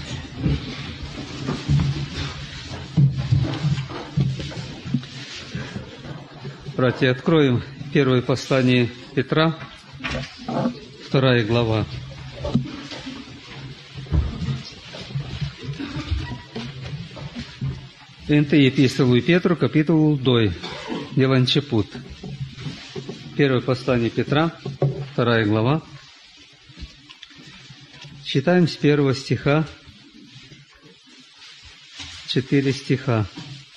Братья, откроем первое послание Петра, 2 глава. Întâi epistolă lui Petru, capitolul 2, de la început. Первое послание Петра, 2 глава. Читаем с 1 стиха, 4 стиха.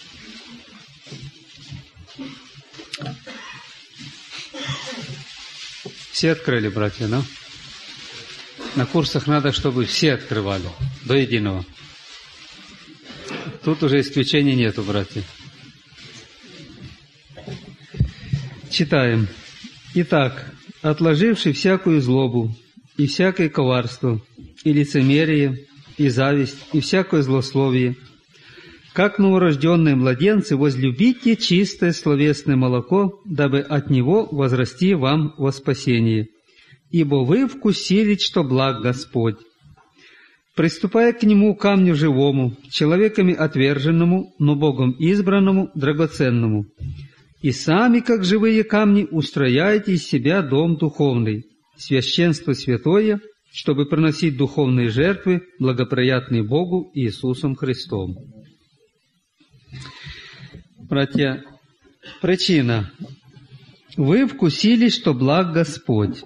Все открыли, братья, да? На курсах надо, чтобы все открывали, до единого. Тут уже исключений нету, братья. Читаем. Итак, отложивши всякую злобу, и всякое коварство, и лицемерие, и зависть, и всякое злословие, как новорожденные младенцы, возлюбите чистое словесное молоко, дабы от него возрасти вам во спасение. Ибо вы вкусили, что благ Господь. Приступая к нему, камню живому, человеками отверженному, но Богом избранному, драгоценному. И сами, как живые камни, устрояйте из себя дом духовный, священство святое, чтобы приносить духовные жертвы, благоприятные Богу Иисусом Христом. Братья, причина. Вы вкусили, что благ Господь.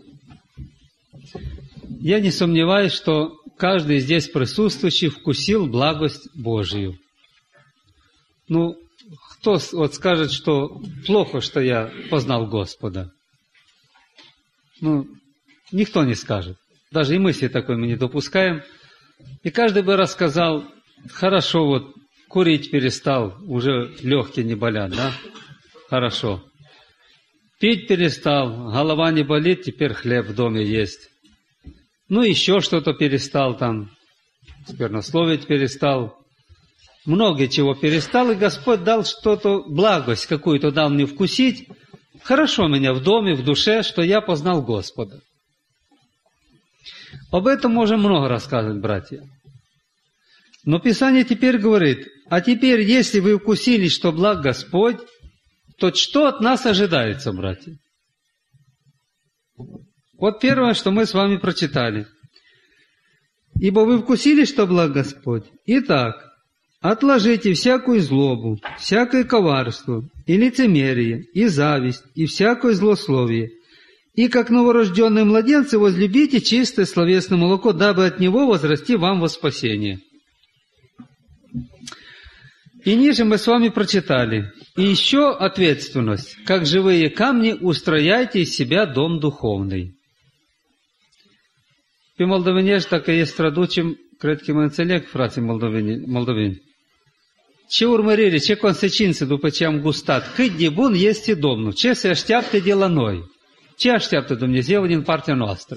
Я не сомневаюсь, что каждый здесь присутствующий вкусил благость Божию. Ну, кто вот скажет, что плохо, что я познал Господа? Ну, никто не скажет. Даже и мысли такой мы не допускаем. И каждый бы рассказал, хорошо, вот курить перестал, уже легкие не болят, да? Хорошо. Пить перестал, голова не болит, теперь хлеб в доме есть. Ну, еще что-то перестал там, сквернословить перестал. Много чего перестал, и Господь дал что-то, благость какую-то дал мне вкусить. Хорошо меня в доме, в душе, что я познал Господа. Об этом можем много рассказывать, братья. Но Писание теперь говорит, а теперь, если вы вкусили, что благ Господь, то что от нас ожидается, братья? Вот первое, что мы с вами прочитали. Ибо вы вкусили, что благ Господь. Итак, отложите всякую злобу, всякое коварство, и лицемерие, и зависть, и всякое злословие. И как новорожденные младенцы возлюбите чистое словесное молоко, дабы от него возрасти вам во спасение. И ниже мы с вами прочитали. И еще ответственность. Как живые камни устрояйте из себя дом духовный. Pe moldovenești, dacă e să traducem, cred că mă înțeleg, frații moldoveni. Ce urmărire, ce consecințe după ce am gustat? Cât de bun este Domnul? Ce se așteaptă de la noi? Ce așteaptă Dumnezeu din partea noastră?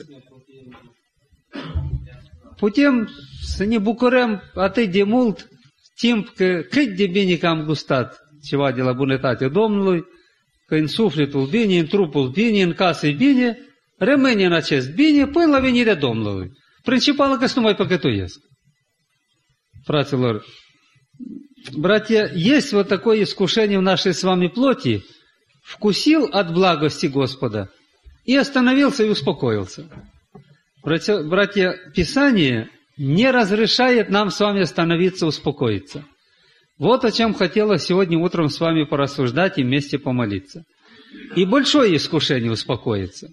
Putem să ne bucurăm atât de mult timp că cât de bine că am gustat ceva de la bunătatea Domnului, că în sufletul bine, în trupul bine, în casă bine, rămâne în acest bine până la venirea Domnului. Principalul că să nu mai păcătuiesc. Fraților, братья, есть вот такое искушение в нашей с вами плоти, вкусил от благости Господа и остановился и успокоился. Братья, Писание не разрешает нам с вами остановиться, успокоиться. Вот о чем хотелось сегодня утром с вами порассуждать и вместе помолиться. И большое искушение успокоиться.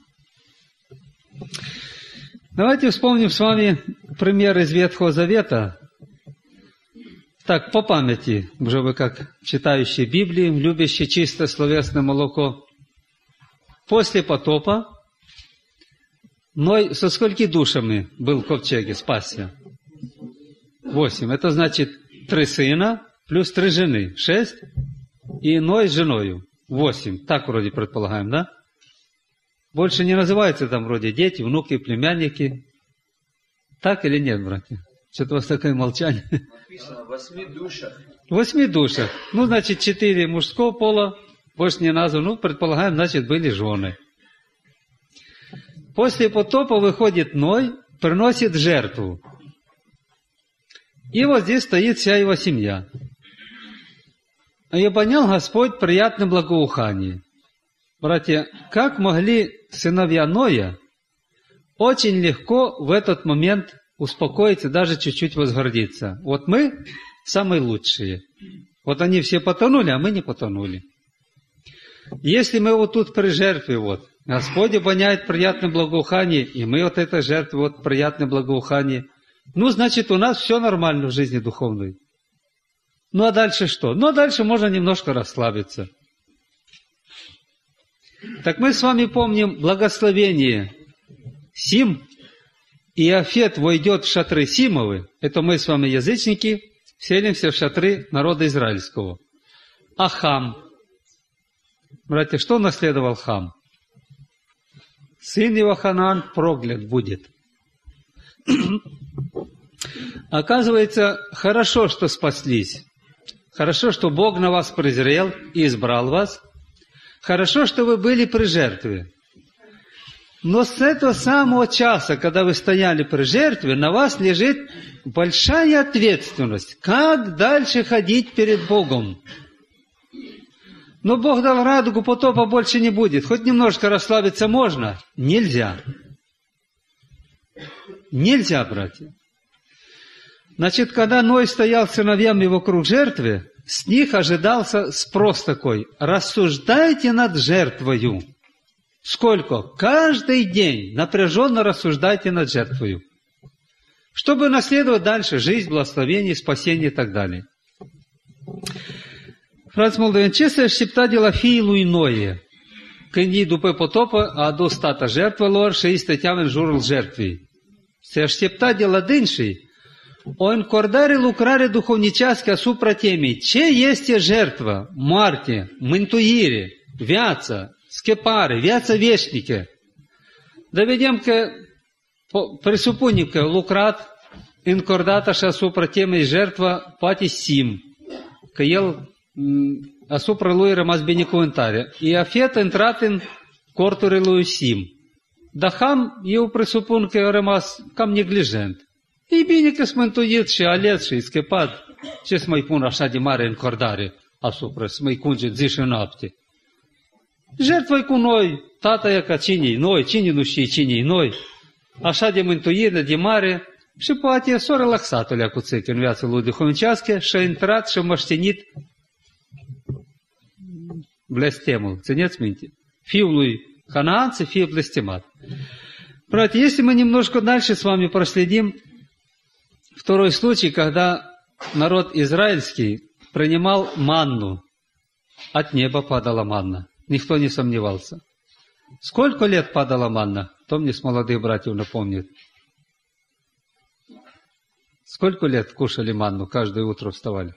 Давайте вспомним с вами пример из Ветхого Завета. Так, по памяти, уже вы как читающие Библии, любящие чисто словесное молоко. После потопа Ной со скольки душами был в ковчеге, спасся? 8. Это значит 3 сына плюс 3 жены. 6. И Ной с женою. 8. Так вроде предполагаем, да? Больше не называются там вроде дети, внуки, племянники. Так или нет, братья? Что-то у вас такое молчание. Написано 8 душах. 8 душах. Ну, значит, 4 мужского пола, больше не названо. Ну, предполагаем, значит, были жены. После потопа выходит Ной, приносит жертву. И вот здесь стоит вся его семья. И понял Господь приятное благоухание. Братья, как могли сыновья Ноя очень легко в этот момент успокоиться, даже чуть-чуть возгордиться. Вот мы самые лучшие. Вот они все потонули, а мы не потонули. Если мы вот тут при жертве, вот, Господь обоняет приятное благоухание, и мы от этой жертвы вот приятное благоухание, ну, значит, у нас все нормально в жизни духовной. Ну, а дальше что? Ну, а дальше можно немножко расслабиться. Так мы с вами помним благословение Сим, и Иофет войдет в шатры Симовы, это мы с вами, язычники, селимся в шатры народа израильского. А Хам, братья, что наследовал Хам? Сын его Ханаан проклят будет. Оказывается, хорошо, что спаслись. Хорошо, что Бог на вас презрел и избрал вас. Хорошо, что вы были при жертве. Но с этого самого часа, когда вы стояли при жертве, на вас лежит большая ответственность. Как дальше ходить перед Богом? Но Бог дал радугу, потопа больше не будет. Хоть немножко расслабиться можно? Нельзя. Нельзя, братья. Значит, когда Ной стоял с сыновьями вокруг жертвы, с них ожидался спрос такой. Рассуждайте над жертвою. Сколько? Каждый день напряженно рассуждайте над жертвою. Чтобы наследовать дальше жизнь, благословение, спасение и так далее. Франц Молдовин, ce se aștepta de la fiii lui Noe când ei după potopă a adus tata jertfelor și ei stăteau în jurul jertfei? Se aștepta de la dânsii o încordare, lucrare duhovnicească asupra temei. Ce este jertfă? Moarte, mântuire, viață, scăpare, viață veșnică. Dar vedem că, presupunem că lucrat încordat așa asupra temei jertfă poate Sim, că el asupra lui rămas binecuvântare. Iafet a intrat în corturile lui Sim. Dar Ham, eu presupun că a rămas cam neglijent. E bine că s-a mântuit și ales și scăpat. Ce să mai pun așa de mare încordare asupra, să mai cunge zi și noapte? Jertfă-i cu noi, tata e ca cine-i noi, cine nu știe cine-i noi. Așa de mântuire, de mare, și poate s-a relaxat o leacuțică în viața lui duhovnicească și a intrat și a moștenit blestemul. Țineți minte? Fiul lui Ханаан să fie blestemat. Братья, если мы немножко дальше с вами проследим, второй случай, когда народ израильский принимал манну, от неба падала манна. Никто не сомневался. Сколько лет падала манна? Кто мне с молодых братьев напомнит? Сколько лет кушали манну, каждое утро вставали?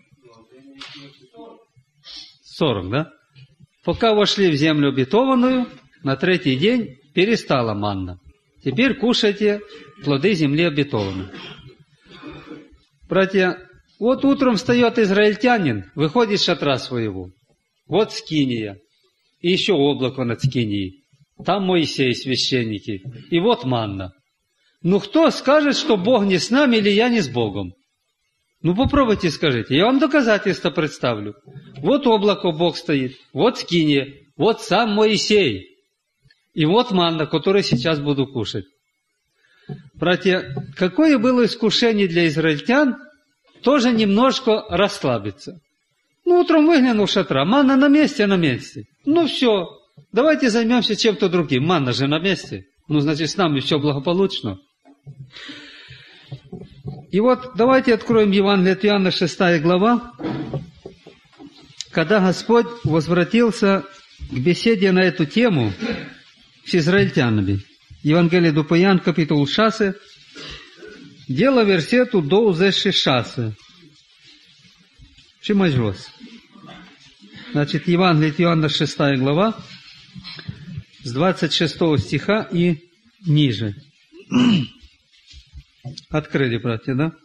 40, да? Пока вошли в землю обетованную, на третий день перестала манна. Теперь кушайте плоды земли обетованной. Братья, вот утром встает израильтянин, выходит из шатра своего. Вот скиния, и еще облако над скинией. Там Моисей, священники, и вот манна. Ну кто скажет, что Бог не с нами или я не с Богом? Ну попробуйте скажите, я вам доказательства представлю. Вот облако Бог стоит, вот скиния, вот сам Моисей. И вот манна, которую сейчас буду кушать. Братья, какое было искушение для израильтян, тоже немножко расслабиться. Ну, утром выглянул шатра, манна на месте, на месте. Ну, все, давайте займемся чем-то другим. Манна же на месте. Ну, значит, с нами все благополучно. И вот давайте откроем Евангелие от Иоанна, 6 глава, когда Господь возвратился к беседе на эту тему с израильтянами. Евангелие după Ioan, capitolul 6, de la versetul 26 și mai jos. Значит, Евангелие от Иоанна, 6 глава, с 26 стиха и ниже. Открыли, братья, да?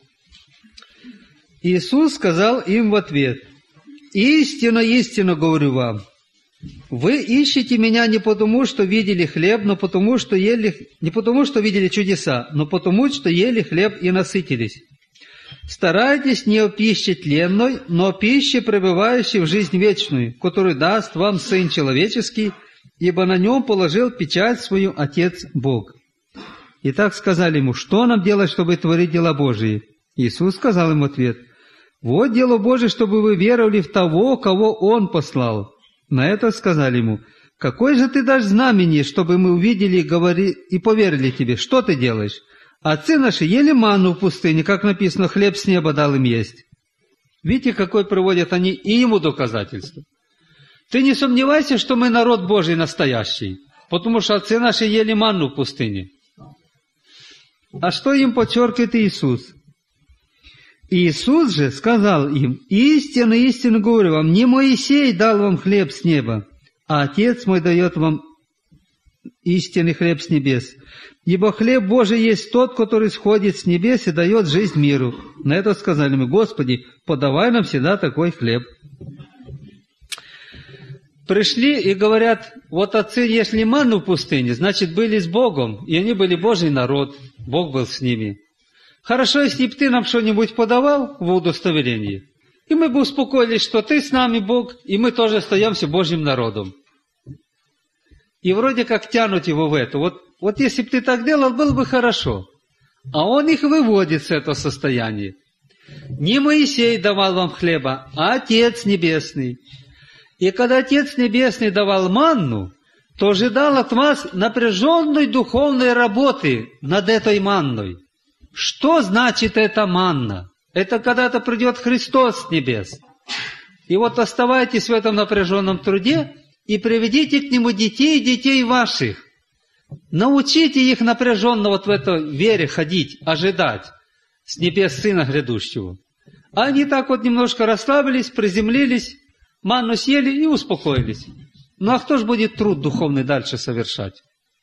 Иисус сказал им в ответ: «Истинно, истинно говорю вам, вы ищете меня не потому, что видели хлеб, но потому, что ели, не потому, что видели чудеса, но потому, что ели хлеб и насытились. Старайтесь не о пище тленной, но о пище, пребывающей в жизнь вечную, которую даст вам Сын Человеческий, ибо на нем положил печать свою Отец Бог». Итак, сказали ему: «Что нам делать, чтобы творить дела Божии?» Иисус сказал им в ответ: «Вот дело Божие, чтобы вы веровали в того, кого Он послал». На это сказали ему: «Какое же ты дашь знамение, чтобы мы увидели и поверили тебе? Что ты делаешь? Отцы наши ели манну в пустыне, как написано, хлеб с неба дал им есть». Видите, какой приводят они и ему доказательство. Ты не сомневайся, что мы народ Божий настоящий, потому что отцы наши ели манну в пустыне. А что им подчеркивает Иисус? Иисус же сказал им: «Истинно, истинно говорю вам, не Моисей дал вам хлеб с неба, а Отец мой дает вам истинный хлеб с небес. Ибо хлеб Божий есть тот, который сходит с небес и дает жизнь миру». На это сказали мы: «Господи, подавай нам всегда такой хлеб». Пришли и говорят: вот отцы ели манну в пустыне, значит, были с Богом, и они были Божий народ, Бог был с ними. Хорошо, если бы ты нам что-нибудь подавал в удостоверении, и мы бы успокоились, что ты с нами, Бог, и мы тоже остаемся Божьим народом. И вроде как тянут его в это. Вот если бы ты так делал, было бы хорошо. А он их выводит с этого состояния. Не Моисей давал вам хлеба, а Отец Небесный. И когда Отец Небесный давал манну, то ожидал от вас напряженной духовной работы над этой манной. Что значит эта манна? Это когда-то придет Христос с небес. И вот оставайтесь в этом напряженном труде и приведите к Нему детей и детей ваших. Научите их напряженно вот в этой вере ходить, ожидать с небес Сына Грядущего. А они так вот немножко расслабились, приземлились, манну съели и успокоились. Ну а кто же будет труд духовный дальше совершать?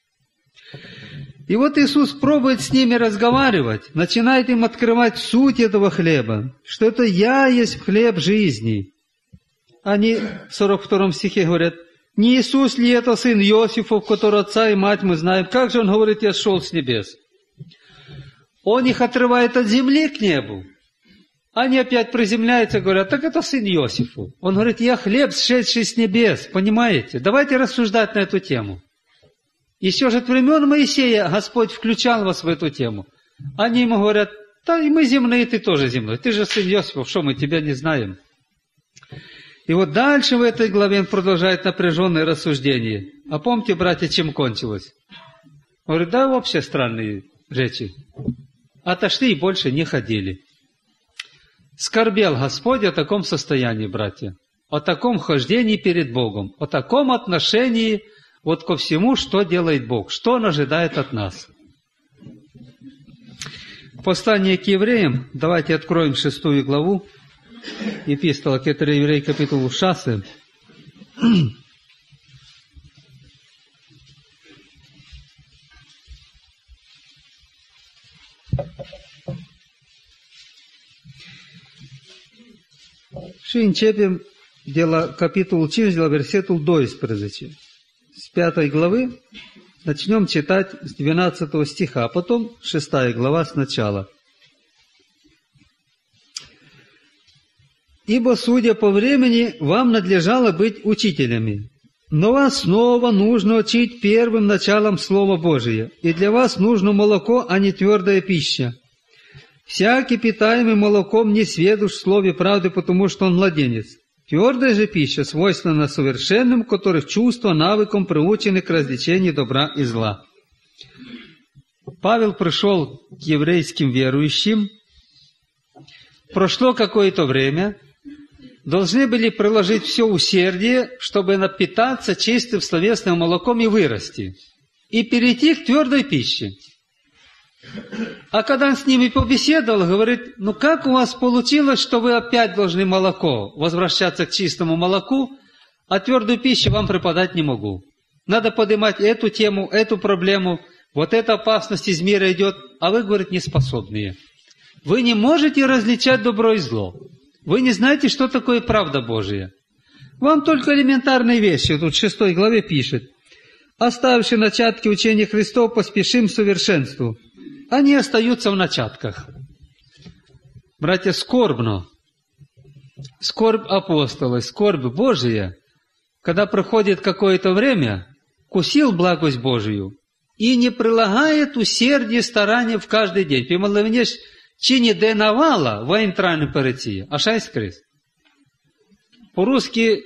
И вот Иисус пробует с ними разговаривать, начинает им открывать суть этого хлеба, что это «Я есть хлеб жизни». Они в 42 стихе говорят: «Не Иисус ли это сын Иосифов, который отца и мать мы знаем? Как же он говорит, я шел с небес?» Он их отрывает от земли к небу. Они опять приземляются и говорят: так это сын Иосифу. Он говорит: я хлеб, сшедший с небес. Понимаете? Давайте рассуждать на эту тему. Еще же от времен Моисея Господь включал вас в эту тему. Они ему говорят: да и мы земные, ты тоже земной. Ты же сын Иосифов, что мы тебя не знаем? И вот дальше в этой главе он продолжает напряженное рассуждение. А помните, братья, чем кончилось? Он говорит: да, вообще странные речи. Отошли и больше не ходили. Скорбел Господь о таком состоянии, братья, о таком хождении перед Богом, о таком отношении вот ко всему, что делает Бог, что Он ожидает от нас. Послание к евреям, давайте откроем 6 главу, Епистола к евреям, капитул 6. Și începem de la capitolul 5, de la versetul 12. С 5 главы начнем читать с 12 стиха, а потом 6 глава сначала. «Ибо, судя по времени, вам надлежало быть учителями, но вас снова нужно учить первым началом Слова Божия, и для вас нужно молоко, а не твердая пища. Всякий, питаемый молоком, не сведущ в слове правды, потому что он младенец. Твердая же пища свойственна совершенным, которых чувства навыком приучены к различению добра и зла». Павел пришел к еврейским верующим. Прошло какое-то время. Должны были приложить все усердие, чтобы напитаться чистым словесным молоком и вырасти. И перейти к твердой пище. А когда он с ними побеседовал, говорит: ну как у вас получилось, что вы опять должны молоко, возвращаться к чистому молоку, а твердую пищу вам преподать не могу. Надо поднимать эту тему, эту проблему, вот эта опасность из мира идет, а вы, говорит, неспособные. Вы не можете различать добро и зло. Вы не знаете, что такое правда Божия. Вам только элементарные вещи, тут в 6 главе пишет: «Оставивши начатки учения Христова, поспешим к совершенству». Они остаются в начатках. Братья, скорбно. Скорбь апостола, скорбь Божия, когда проходит какое-то время, вкусил благость Божию и не прилагает усердия, старания в каждый день. Пималовнеш чи ніде навала во інтральне переці, а шесть крест. По-русски,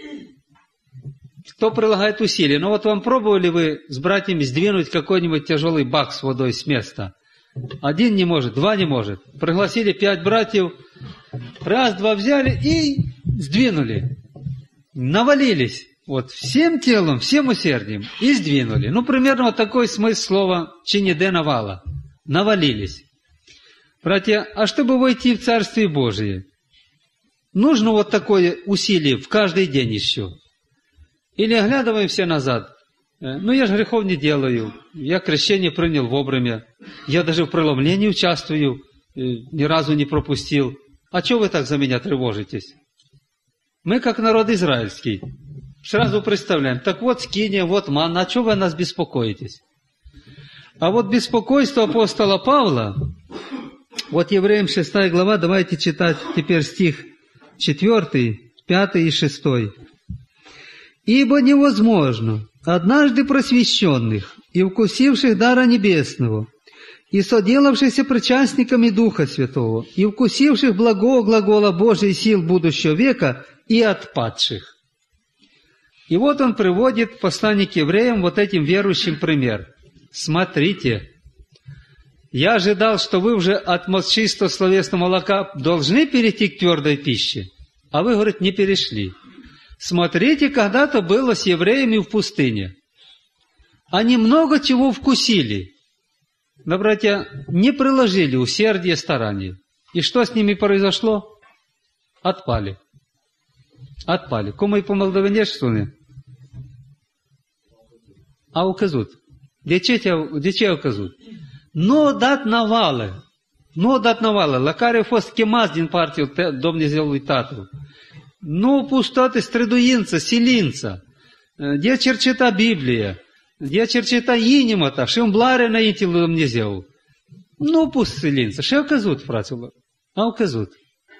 кто прилагает усилия. Ну вот вам пробовали вы с братьями сдвинуть какой-нибудь тяжелый бак с водой с места? Один не может, два не может. Пригласили 5 братьев, раз, два взяли и сдвинули. Навалились. Вот всем телом, всем усердием и сдвинули. Ну, примерно вот такой смысл слова «чиниде навала». Навалились. Братья, а чтобы войти в Царствие Божие, нужно вот такое усилие в каждый день еще. Или оглядываем все назад. Ну, я же грехов не делаю. Я крещение принял вовремя. Я даже в преломлении участвую. Ни разу не пропустил. А чего вы так за меня тревожитесь? Мы, как народ израильский, сразу представляем. Так вот скиния, вот манна. А чего вы о нас беспокоитесь? А вот беспокойство апостола Павла, вот Евреям 6 глава, давайте читать теперь стих 4, 5 и 6. «Ибо невозможно однажды просвещенных и вкусивших дара небесного, и соделавшихся причастниками Духа Святого, и вкусивших благого глагола Божьей сил будущего века, и отпадших». И вот он приводит в послании к евреям вот этим верующим пример. Смотрите, я ожидал, что вы уже от чистого словесного молока должны перейти к твердой пище, а вы, говорит, не перешли. Смотрите, когда-то было с евреями в пустыне. Они много чего вкусили, но, братья, не приложили усердия, старания. И что с ними произошло? Отпали. Отпали. Кому и помолдовенеш, что не? А указут. Дече указут. Но дат навали. Лакаре фост кемаз din partiju Dumnezeului Tatăl. Nu pustată străduință, silință. De cerceta Biblie. De cerceta inima ta și umblare înainte lui Dumnezeu. Nu pus silință. Și au căzut, fraților. Au căzut.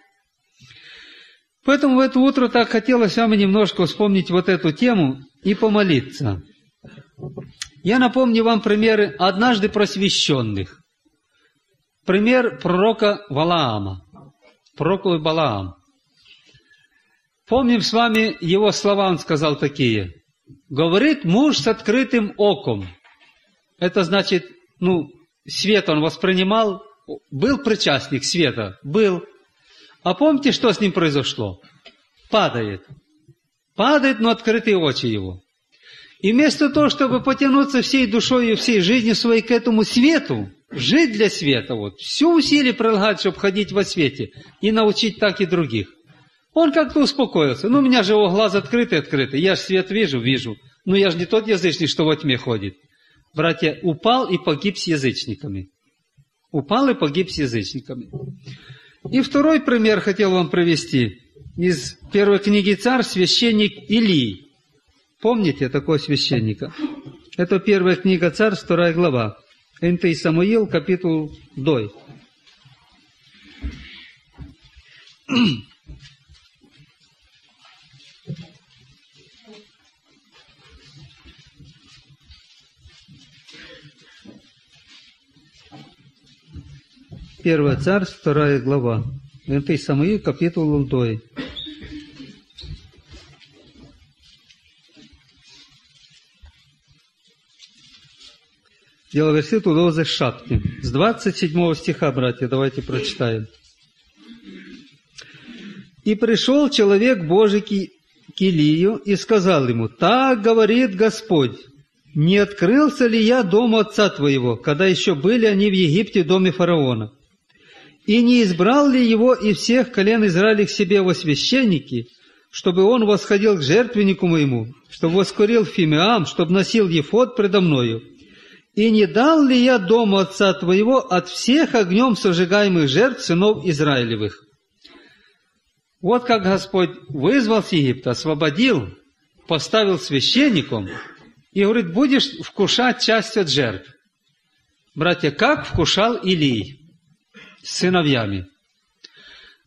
Поэтому в это утро так хотелось с вами немножко вспомнить вот эту тему и помолиться. Я напомню вам примеры однажды просвещенных. Пример пророка Валаама. Пророк Балаам. Помним с вами его слова, он сказал такие. Говорит муж с открытым оком. Это значит, свет он воспринимал, был причастник света, был. А помните, что с ним произошло? Падает. Падает, но открытые очи его. И вместо того, чтобы потянуться всей душой и всей жизнью своей к этому свету, жить для света, все усилия прилагать, чтобы ходить во свете и научить так и других. Он как-то успокоился. У меня же его глаз открытый. Я же свет вижу. Но я же не тот язычник, что во тьме ходит. Братья, упал и погиб с язычниками. И второй пример хотел вам привести. Из первой книги Царь, священник Илий. Помните такого священника? Это первая книга Царь, 2 глава. Энтей Самуил, капитул 2. Первая Царь, 2 глава. Энтей Самуил, капитул 2. Дело верситу 26. С 27 стиха, братья, давайте прочитаем. «И пришел человек Божий к Илию и сказал ему, так говорит Господь, не открылся ли я дому отца твоего, когда еще были они в Египте в доме фараона? И не избрал ли его из всех колен Израиля к себе во священники, чтобы он восходил к жертвеннику моему, чтобы воскурил фимиам, чтобы носил ефод предо мною? И не дал ли я дому отца твоего от всех огнем сожигаемых жертв сынов Израилевых?» Вот как Господь вызвал с Египта, освободил, поставил священником и говорит, будешь вкушать часть от жертв. Братья, как вкушал Илий с сыновьями?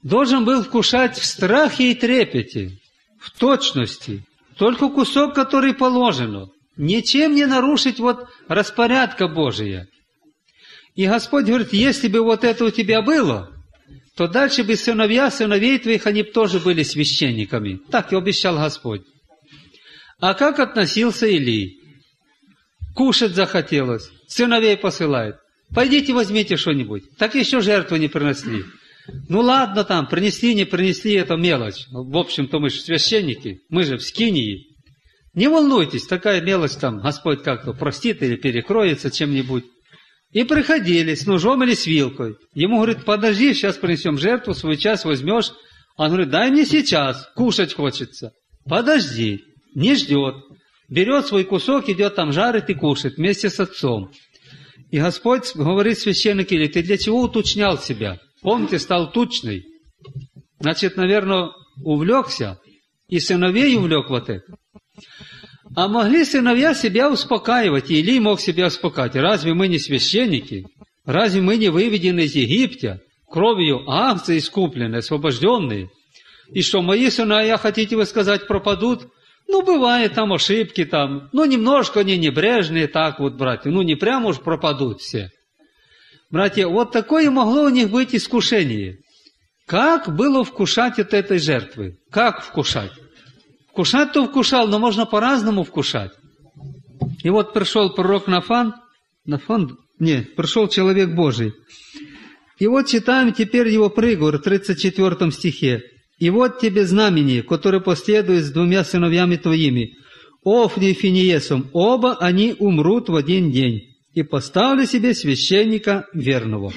должен был вкушать в страхе и трепете, в точности, только кусок, который положено, ничем не нарушить вот распорядка Божия. И Господь говорит, если бы вот это у тебя было, то дальше бы сыновей твоих, они бы тоже были священниками. Так и обещал Господь. А как относился Илий? Кушать захотелось, сыновей посылает. Пойдите возьмите что-нибудь. Так еще жертву не принесли. Ну ладно там, принесли, не принесли, это мелочь. В общем-то мы же священники, мы же в скинии. Не волнуйтесь, такая мелочь там, Господь как-то простит или перекроется чем-нибудь. И приходили с ножом или с вилкой. Ему говорит, подожди, сейчас принесем жертву, свой час возьмешь. Он говорит, дай мне сейчас, кушать хочется. Подожди, не ждет. Берет свой кусок, идет там жарит и кушает вместе с отцом. И Господь говорит священнику Илии, ты для чего уточнял себя? Помните, стал тучный. Значит, наверное, увлекся. И сыновей увлек вот это. А могли сыновья себя успокаивать, и Илий мог себя успокаивать. Разве мы не священники? Разве мы не выведены из Египта, кровью агнца искупленные, освобожденные? И что, мои сыновья, хотите вы сказать, пропадут? Ну, бывает там ошибки, там, ну, немножко они небрежные, так вот, братья, ну, не прямо уж пропадут все. Братья, вот такое могло у них быть искушение. Как было вкушать от этой жертвы? Как вкушать? Вкушать-то вкушал, но можно по-разному вкушать. И вот пришел пророк пришел человек Божий. И вот читаем теперь его приговор в 34 стихе. «И вот тебе знамение, которое последует с 2 сыновьями твоими, Офни и Финиесом, оба они умрут в один день, и поставлю себе священника верного».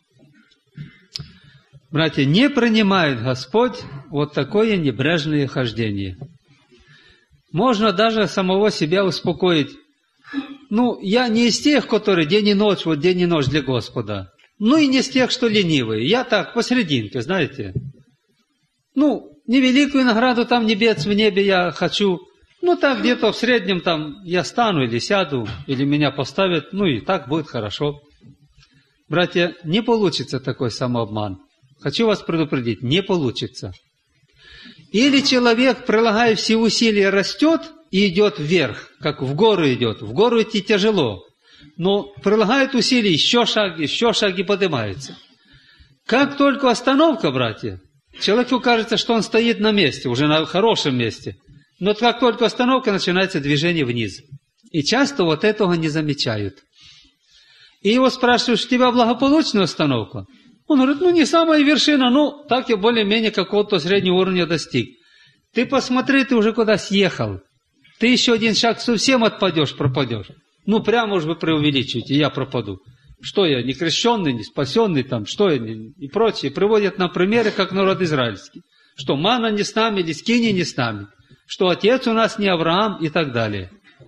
Братья, не принимает Господь вот такое небрежное хождение. Можно даже самого себя успокоить. Ну, я не из тех, которые день и ночь, вот день и ночь для Господа. Ну, и не из тех, что ленивые. Я так, посерединке, знаете. Ну, не великую награду там небес в небе я хочу. Ну, так где-то в среднем там я стану или сяду, или меня поставят. Ну, и так будет хорошо. Братья, не получится такой самообман. Хочу вас предупредить, не получится. Или человек, прилагая все усилия, растет и идет вверх, как в гору идет. В гору идти тяжело, но прилагает усилия, еще шаг и поднимается. Как только остановка, братья, человеку кажется, что он стоит на месте, уже на хорошем месте. Но как только остановка, начинается движение вниз. И часто вот этого не замечают. И его спрашивают, у тебя благополучная остановка? Он говорит, ну не самая вершина, ну так я более-менее какого-то среднего уровня достиг. Ты посмотри, ты уже куда съехал. Ты еще один шаг совсем отпадешь, пропадешь. Ну прямо уж вы преувеличиваете, я пропаду. Что я, не крещенный, не спасенный там, что я, и прочее. Приводят нам примеры, как народ израильский. Что мана не с нами, или скини не с нами. Что отец у нас не Авраам и так далее.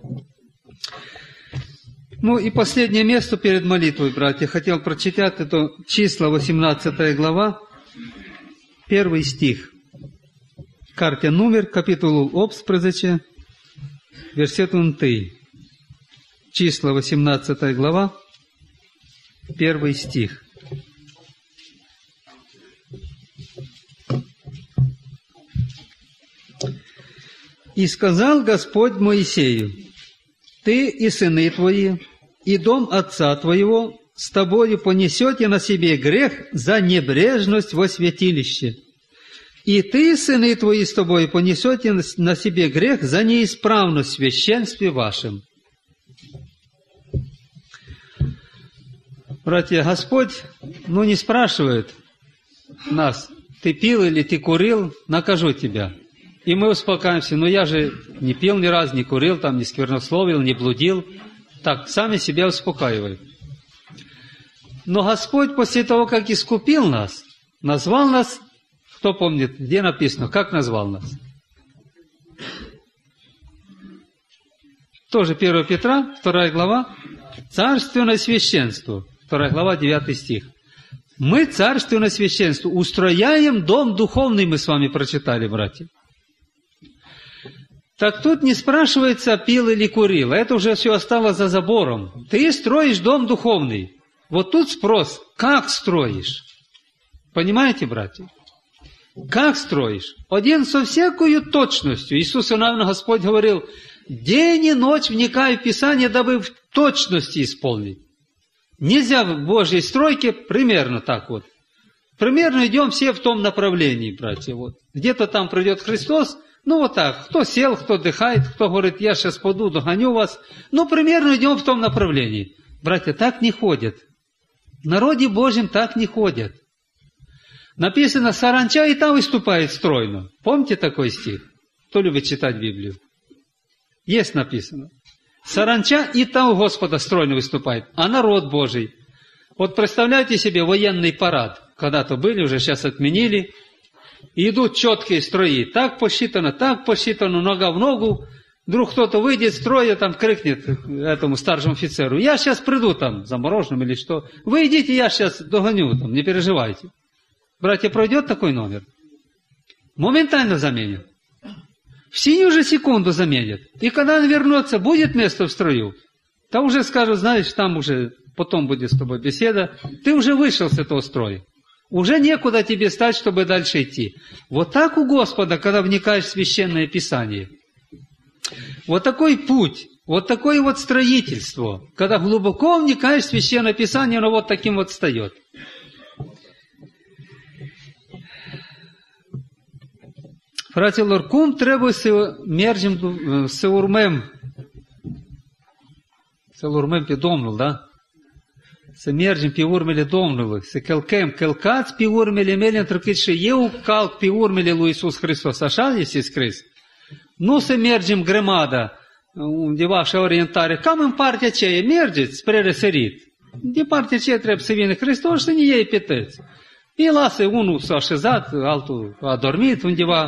Ну и последнее место перед молитвой, братья. Хотел прочитать это числа 18 глава, 1 стих. Карта номер, капитулul 18, версетul 1. Числа 18 глава, 1 стих. «И сказал Господь Моисею, ты и сыны твои, и дом отца твоего с тобою понесете на себе грех за небрежность во святилище. И ты и сыны твои с тобой понесете на себе грех за неисправность в священстве вашем». Братья, Господь, не спрашивает нас, ты пил или ты курил, накажу тебя. И мы успокаиваемся, я же не пил ни разу, не курил, там, не сквернословил, не блудил. Так, сами себя успокаиваем. Но Господь после того, как искупил нас, назвал нас, кто помнит, где написано, как назвал нас? Тоже 1 Петра, 2 глава, царственное священство, 2 глава, 9 стих. Мы царственное священство, устрояем дом духовный, мы с вами прочитали, братья. Так тут не спрашивается, пил или курил, это уже все осталось за забором. Ты строишь дом духовный. Вот тут спрос, как строишь? Понимаете, братья? Как строишь? Один со всякою точностью. Иисус, наверное, Господь говорил, день и ночь вникай в Писание, дабы в точности исполнить. Нельзя в Божьей стройке примерно так вот. Примерно идем все в том направлении, братья. Вот. Где-то там придет Христос, ну вот так, кто сел, кто отдыхает, кто говорит, я сейчас пойду, догоню вас. Ну, примерно идем в том направлении. Братья, так не ходят. В народе Божьем так не ходят. Написано, саранча и та выступает стройно. Помните такой стих? Кто любит читать Библию? Есть написано. Саранча и та у Господа стройно выступает, а народ Божий. Вот представляете себе военный парад. Когда-то были, уже сейчас отменили. И идут четкие строи. Так посчитано, нога в ногу. Вдруг кто-то выйдет из строя, там крикнет этому старшему офицеру, я сейчас приду там, замороженным или что. Вы идите, я сейчас догоню, там, не переживайте. Братья, пройдет такой номер? Моментально заменят. В синюю же секунду заменят. И когда он вернется, будет место в строю, то уже скажут, знаешь, там уже потом будет с тобой беседа, ты уже вышел с этого строя. Уже некуда тебе стать, чтобы дальше идти. Вот так у Господа, когда вникаешь в Священное Писание. Вот такой путь, вот такое вот строительство. Когда глубоко вникаешь в Священное Писание, оно вот таким вот встает. Фратілор, кум треба мерджим с урмем підомнув, да? Се мерджим півурмелі домнули, се келкем келкац півурмелі мелен трокитше єу калк півурмелі лу Ісус Христос, а шал Ісус Христ. Ну се мерджим гремада, дівавша орієнтари, камем партія чеє мерджить, спрере серіт. Ді партія чеє треба севіни Христос, що не є і пітець. І ласе уну сашезат, алту адорміт,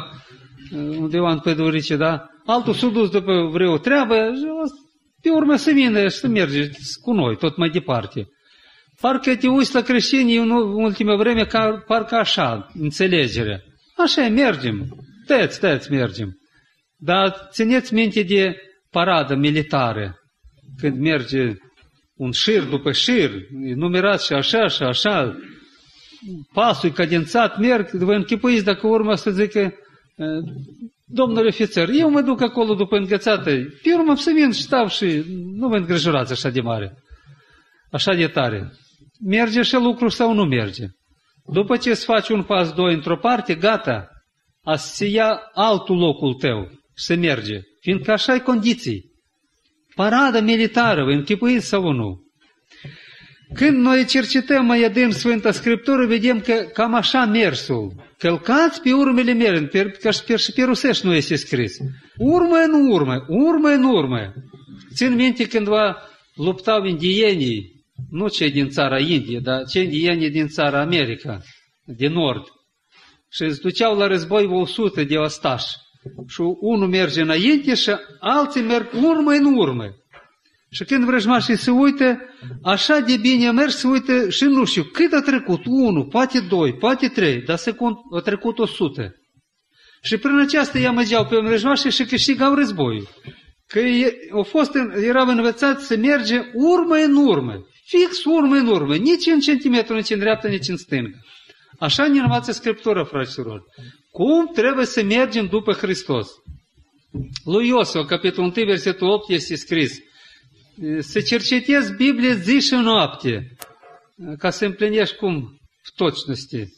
undeva pe dorice, da? Altul s-a dus după vreo treabă, pe urmă să vină și să merge cu noi, tot mai departe. Parcă te uiți la creștinii în ultima vreme, parcă așa, înțelegerea. Așa, mergem, tăți, mergem. Dar țineți minte de paradă militară, când merge un șir după șir, numerați și așa, pasul cadențat, merg, vă închipuiți dacă urmă să zică, domnule ofițer, eu mă duc acolo după înghețată, pe urmă să vin ștab și nu vă îngrijorați așa de mare, așa de tare. Merge și lucru sau nu merge? După ce îți faci un pas, doi într-o parte, gata, a-ți ia altul locul tău și să merge, fiindcă așa ai condiții. Parada militară, vă închipuiți sau nu? Când noi cercetăm mai adânc Sfânta Scriptură, vedem că cam așa mersul. Călcați pe urmele mele, ca și pe rusești nu este scris. Urmă în urmă. Țin minte cândva luptau indienii, nu cei din țara Indie, dar cei indieni din țara America, de nord. Și îți duceau la război 100 de ostași. Și unul merge înainte și alții merg urmă în urmă. Și când vrăjmașii se uită, așa de bine merg, se uită și nu știu cât a trecut, 1, poate 2, poate 3, dar secund a trecut 100. Și prin aceasta i-am măgeau pe vrăjmașii și câștigau războiul. Că erau învățați să merge urmă în urmă, fix urmă în urmă, nici în centimetru, nici în dreapta, nici în stânga. Așa ne învață Scriptura, fraților. Cum trebuie să mergem după Hristos? Lui Iosua, capitolul 1, versetul 8, este scris: să cercetezi Biblie zi și noapte, ca să împlinești cum в точности.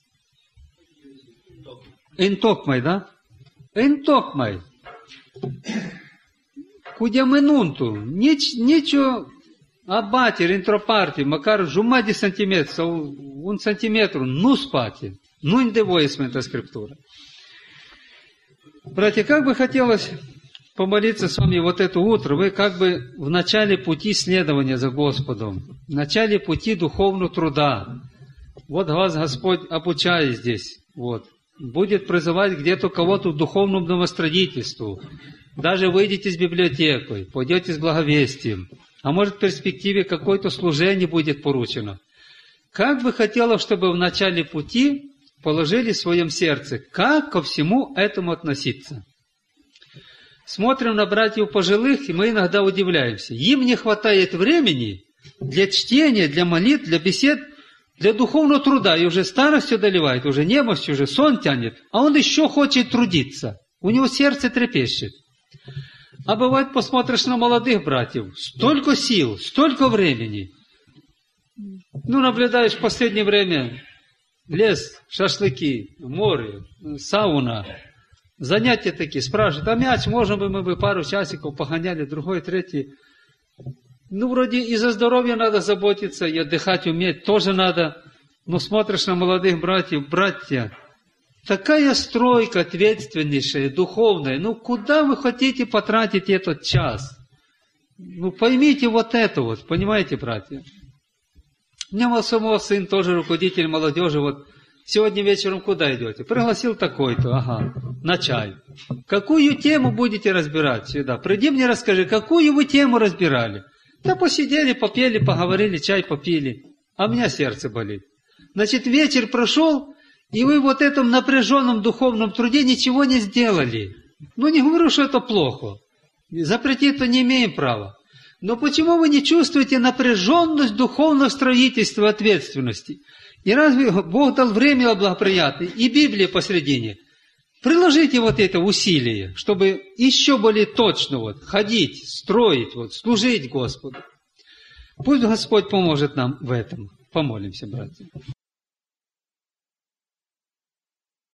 Întocmai, da? Întocmai. Cu deamănuntul. Nici o abatere într-o parte, măcar jumătate de centimetru sau 1 centimetru, nu spate. Nu-i de voie Sfânta Scriptură. Братья, как бы хотелось помолиться с вами вот это утро, вы как бы в начале пути следования за Господом, в начале пути духовного труда. Вот вас Господь обучает здесь, вот. Будет призывать где-то кого-то к духовному домостроительству. Даже выйдете с библиотекой, пойдете с благовестием, а может в перспективе какое-то служение будет поручено. Как бы хотелось, чтобы в начале пути положили в своем сердце, как ко всему этому относиться. Смотрим на братьев пожилых, и мы иногда удивляемся. Им не хватает времени для чтения, для молитв, для бесед. для духовного труда, и уже старость одолевает, уже немощь, уже сон тянет, а он еще хочет трудиться. У него сердце трепещет. А бывает, посмотришь на молодых братьев, столько сил, столько времени. Ну, наблюдаешь в последнее время лес, шашлыки, море, сауна, занятия такие, спрашивают, а мяч, можем бы мы бы пару часиков погоняли, другой, третий. Ну, вроде и за здоровье надо заботиться, и отдыхать уметь тоже надо. Но смотришь на молодых братьев, братья, такая стройка ответственнейшая, духовная. Ну, куда вы хотите потратить этот час? Ну, поймите вот это вот, понимаете, братья? У меня вот самого сын тоже руководитель молодежи, вот сегодня вечером куда идете? Пригласил такой-то, ага, на чай. Какую тему будете разбирать сюда? Приди мне расскажи, какую вы тему разбирали? Да посидели, попели, поговорили, чай попили. А у меня сердце болит. Значит, вечер прошел, и вы в вот этом напряженном духовном труде ничего не сделали. Ну, не говорю, что это плохо. Запретить-то не имеем права. Но почему вы не чувствуете напряженность духовного строительства, ответственности? И разве Бог дал время благоприятное, и Библия посредине? Приложите вот это усилие, чтобы еще более точно вот ходить, строить, вот, служить Господу. Пусть Господь поможет нам в этом. Помолимся, братья.